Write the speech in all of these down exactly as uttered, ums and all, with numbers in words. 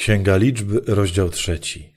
Księga Liczb, rozdział trzeci.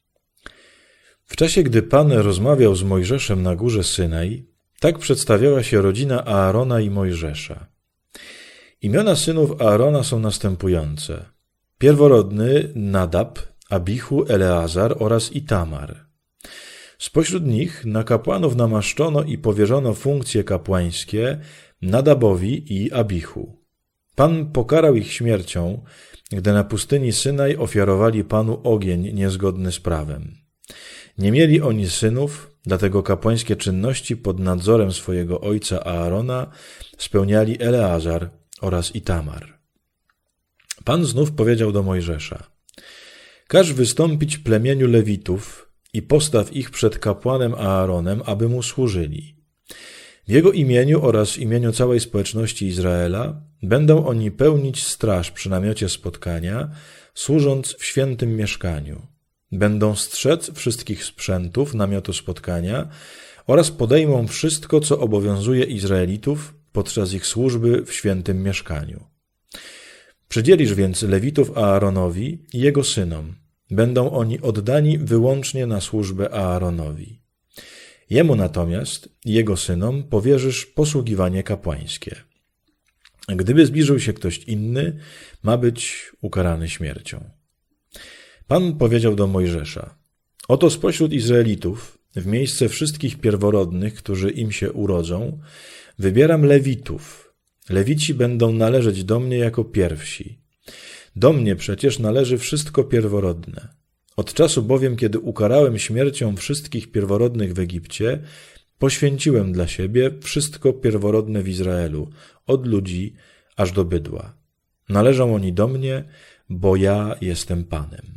W czasie, gdy Pan rozmawiał z Mojżeszem na górze Synaj, tak przedstawiała się rodzina Aarona i Mojżesza. Imiona synów Aarona są następujące. Pierworodny Nadab, Abichu, Eleazar oraz Itamar. Spośród nich na kapłanów namaszczono i powierzono funkcje kapłańskie Nadabowi i Abichu. Pan pokarał ich śmiercią, gdy na pustyni Synaj ofiarowali Panu ogień niezgodny z prawem. Nie mieli oni synów, dlatego kapłańskie czynności pod nadzorem swojego ojca Aarona spełniali Eleazar oraz Itamar. Pan znów powiedział do Mojżesza: każ wystąpić plemieniu Lewitów i postaw ich przed kapłanem Aaronem, aby mu służyli. W jego imieniu oraz w imieniu całej społeczności Izraela będą oni pełnić straż przy namiocie spotkania, służąc w świętym mieszkaniu. Będą strzec wszystkich sprzętów namiotu spotkania oraz podejmą wszystko, co obowiązuje Izraelitów podczas ich służby w świętym mieszkaniu. Przydzielisz więc Lewitów Aaronowi i jego synom. Będą oni oddani wyłącznie na służbę Aaronowi. Jemu natomiast i jego synom powierzysz posługiwanie kapłańskie. Gdyby zbliżył się ktoś inny, ma być ukarany śmiercią. Pan powiedział do Mojżesza: oto spośród Izraelitów, w miejsce wszystkich pierworodnych, którzy im się urodzą, wybieram Lewitów. Lewici będą należeć do mnie jako pierwsi. Do mnie przecież należy wszystko pierworodne. Od czasu bowiem, kiedy ukarałem śmiercią wszystkich pierworodnych w Egipcie, poświęciłem dla siebie wszystko pierworodne w Izraelu, od ludzi aż do bydła. Należą oni do mnie, bo ja jestem Panem.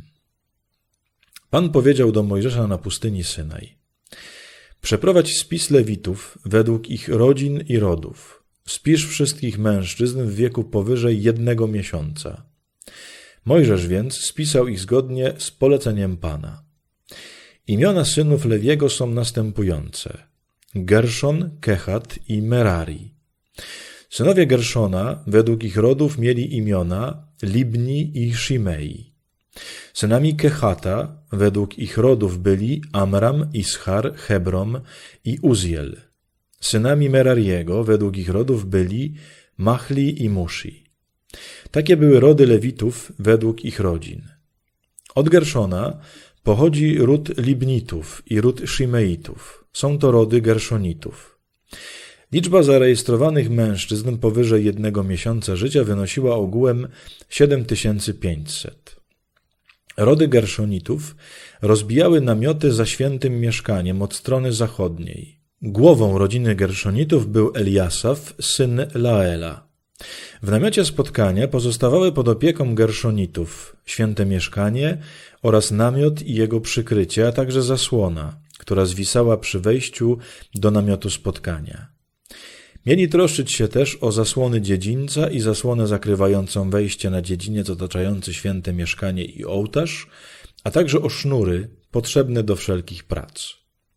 Pan powiedział do Mojżesza na pustyni Synaj: przeprowadź spis Lewitów według ich rodzin i rodów. Spisz wszystkich mężczyzn w wieku powyżej jednego miesiąca. Mojżesz więc spisał ich zgodnie z poleceniem Pana. Imiona synów Lewiego są następujące: Gerszon, Kehat i Merari. Synowie Gerszona według ich rodów mieli imiona Libni i Shimei. Synami Kehata według ich rodów byli Amram, Ischar, Hebron i Uziel. Synami Merariego według ich rodów byli Machli i Mushi. Takie były rody Lewitów według ich rodzin. Od Gerszona pochodzi ród Libnitów i ród Shimeitów. Są to rody Gerszonitów. Liczba zarejestrowanych mężczyzn powyżej jednego miesiąca życia wynosiła ogółem siedem tysięcy pięćset. Rody Gerszonitów rozbijały namioty za świętym mieszkaniem od strony zachodniej. Głową rodziny Gerszonitów był Eliasaf, syn Laela. W namiocie spotkania pozostawały pod opieką Gerszonitów święte mieszkanie oraz namiot i jego przykrycie, a także zasłona, która zwisała przy wejściu do namiotu spotkania. Mieli troszczyć się też o zasłony dziedzińca i zasłonę zakrywającą wejście na dziedziniec otaczający święte mieszkanie i ołtarz, a także o sznury potrzebne do wszelkich prac.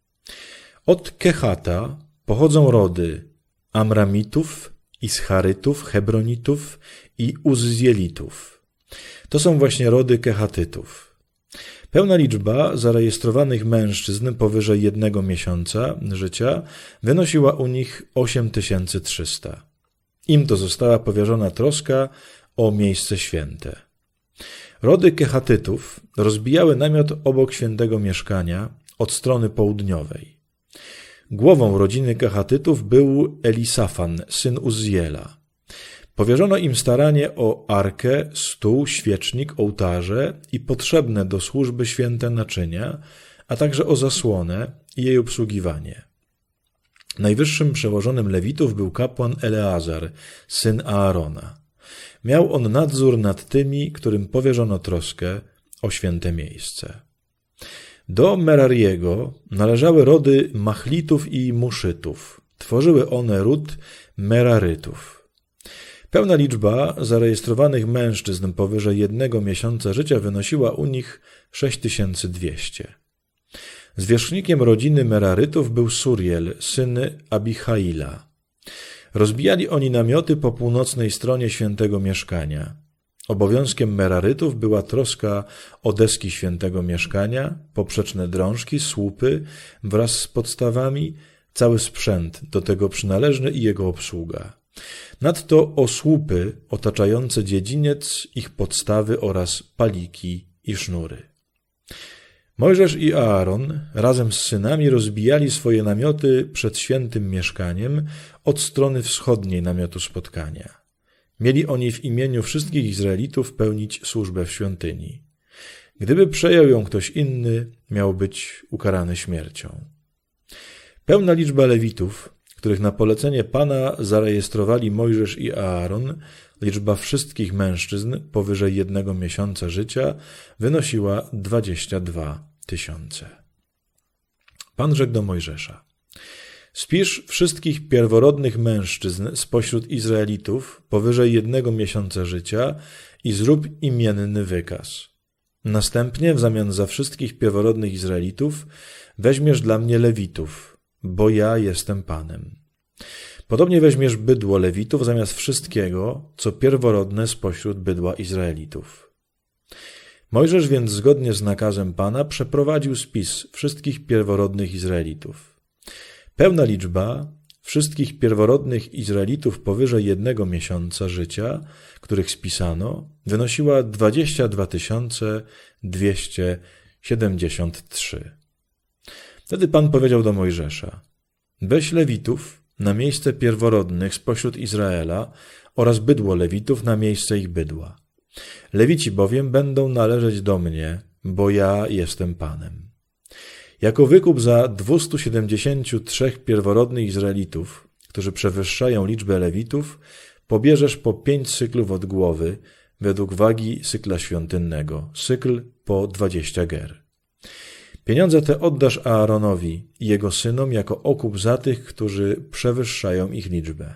Od Kehata pochodzą rody Amramitów, Ischarytów, Hebronitów i Uzzielitów. To są właśnie rody Kehatytów. Pełna liczba zarejestrowanych mężczyzn powyżej jednego miesiąca życia wynosiła u nich osiem tysięcy trzysta. Im to została powierzona troska o miejsce święte. Rody Kehatytów rozbijały namiot obok świętego mieszkania od strony południowej. Głową rodziny Kehatytów był Elisafan, syn Uzziela. Powierzono im staranie o arkę, stół, świecznik, ołtarze i potrzebne do służby święte naczynia, a także o zasłonę i jej obsługiwanie. Najwyższym przełożonym Lewitów był kapłan Eleazar, syn Aarona. Miał on nadzór nad tymi, którym powierzono troskę o święte miejsce. Do Merariego należały rody Machlitów i Muszytów. Tworzyły one ród Merarytów. Pełna liczba zarejestrowanych mężczyzn powyżej jednego miesiąca życia wynosiła u nich sześć tysięcy dwieście. Zwierzchnikiem rodziny Merarytów był Suriel, syn Abichaila. Rozbijali oni namioty po północnej stronie świętego mieszkania. Obowiązkiem Merarytów była troska o deski świętego mieszkania, poprzeczne drążki, słupy wraz z podstawami, cały sprzęt do tego przynależny i jego obsługa. Nadto o słupy otaczające dziedziniec, ich podstawy oraz paliki i sznury. Mojżesz i Aaron razem z synami rozbijali swoje namioty przed świętym mieszkaniem od strony wschodniej namiotu spotkania. Mieli oni w imieniu wszystkich Izraelitów pełnić służbę w świątyni. Gdyby przejął ją ktoś inny, miał być ukarany śmiercią. Pełna liczba Lewitów, których na polecenie Pana zarejestrowali Mojżesz i Aaron, liczba wszystkich mężczyzn powyżej jednego miesiąca życia wynosiła dwadzieścia dwa tysiące. Pan rzekł do Mojżesza: spisz wszystkich pierworodnych mężczyzn spośród Izraelitów powyżej jednego miesiąca życia i zrób imienny wykaz. Następnie w zamian za wszystkich pierworodnych Izraelitów weźmiesz dla mnie Lewitów, bo ja jestem Panem. Podobnie weźmiesz bydło Lewitów zamiast wszystkiego, co pierworodne spośród bydła Izraelitów. Mojżesz więc zgodnie z nakazem Pana przeprowadził spis wszystkich pierworodnych Izraelitów. Pełna liczba wszystkich pierworodnych Izraelitów powyżej jednego miesiąca życia, których spisano, wynosiła dwadzieścia dwa tysiące dwieście siedemdziesiąt trzy. Wtedy Pan powiedział do Mojżesza: weź Lewitów na miejsce pierworodnych spośród Izraela oraz bydło Lewitów na miejsce ich bydła. Lewici bowiem będą należeć do mnie, bo ja jestem Panem. Jako wykup za dwustu siedemdziesięciu trzech pierworodnych Izraelitów, którzy przewyższają liczbę Lewitów, pobierzesz po pięć syklów od głowy, według wagi sykla świątynnego, sykl po dwadzieścia ger. Pieniądze te oddasz Aaronowi i jego synom jako okup za tych, którzy przewyższają ich liczbę.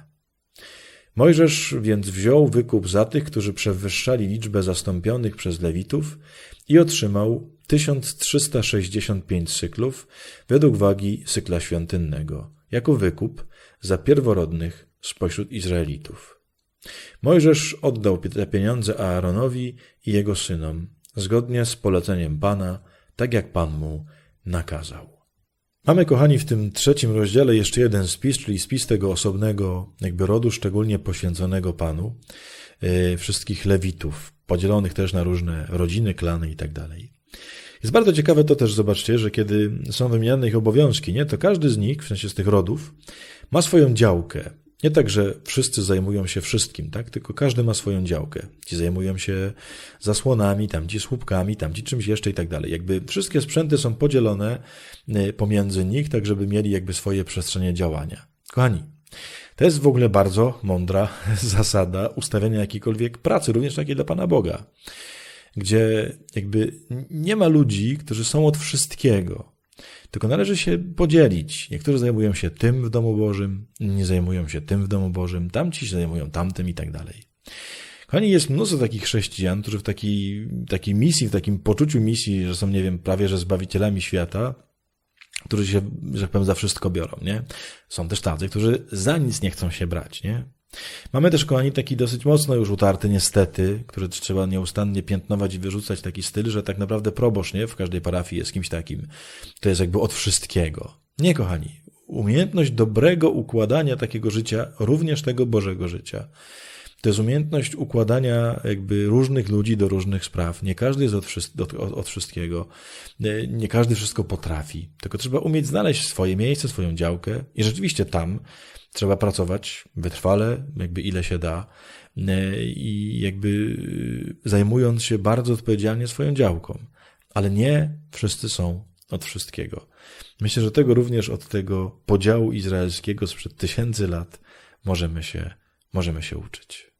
Mojżesz więc wziął wykup za tych, którzy przewyższali liczbę zastąpionych przez Lewitów i otrzymał tysiąc trzysta sześćdziesiąt pięć syklów według wagi sykla świątynnego, jako wykup za pierworodnych spośród Izraelitów. Mojżesz oddał te pieniądze Aaronowi i jego synom, zgodnie z poleceniem Pana, tak jak Pan mu nakazał. Mamy, kochani, w tym trzecim rozdziale jeszcze jeden spis, czyli spis tego osobnego jakby rodu, szczególnie poświęconego Panu, yy, wszystkich Lewitów, podzielonych też na różne rodziny, klany i tak dalej. Jest bardzo ciekawe to też, zobaczcie, że kiedy są wymieniane ich obowiązki, nie, to każdy z nich, w sensie z tych rodów, ma swoją działkę. Nie tak, że wszyscy zajmują się wszystkim, tak? Tylko każdy ma swoją działkę. Ci zajmują się zasłonami, tamci słupkami, tamci czymś jeszcze i tak dalej. Jakby wszystkie sprzęty są podzielone pomiędzy nich, tak żeby mieli jakby swoje przestrzenie działania. Kochani, to jest w ogóle bardzo mądra zasada ustawienia jakiejkolwiek pracy, również takiej dla Pana Boga, gdzie jakby nie ma ludzi, którzy są od wszystkiego. Tylko należy się podzielić. Niektórzy zajmują się tym w domu Bożym, inni zajmują się tym w domu Bożym, tamci się zajmują tamtym i tak dalej. Kochani, jest mnóstwo takich chrześcijan, którzy w takiej, takiej misji, w takim poczuciu misji, że są, nie wiem, prawie że zbawicielami świata, którzy się, że tak powiem, za wszystko biorą, nie? Są też tacy, którzy za nic nie chcą się brać, nie? Mamy też, kochani, taki dosyć mocno już utarty, niestety, który trzeba nieustannie piętnować i wyrzucać taki styl, że tak naprawdę proboszcz, nie? W każdej parafii jest kimś takim. To jest jakby od wszystkiego. Nie, kochani. Umiejętność dobrego układania takiego życia, również tego Bożego życia. To jest umiejętność układania jakby różnych ludzi do różnych spraw. Nie każdy jest od, wszyst- od, od wszystkiego. Nie, nie każdy wszystko potrafi. Tylko trzeba umieć znaleźć swoje miejsce, swoją działkę i rzeczywiście tam trzeba pracować wytrwale, jakby ile się da i jakby zajmując się bardzo odpowiedzialnie swoją działką. Ale nie wszyscy są od wszystkiego. Myślę, że tego również od tego podziału izraelskiego sprzed tysięcy lat możemy się, możemy się uczyć.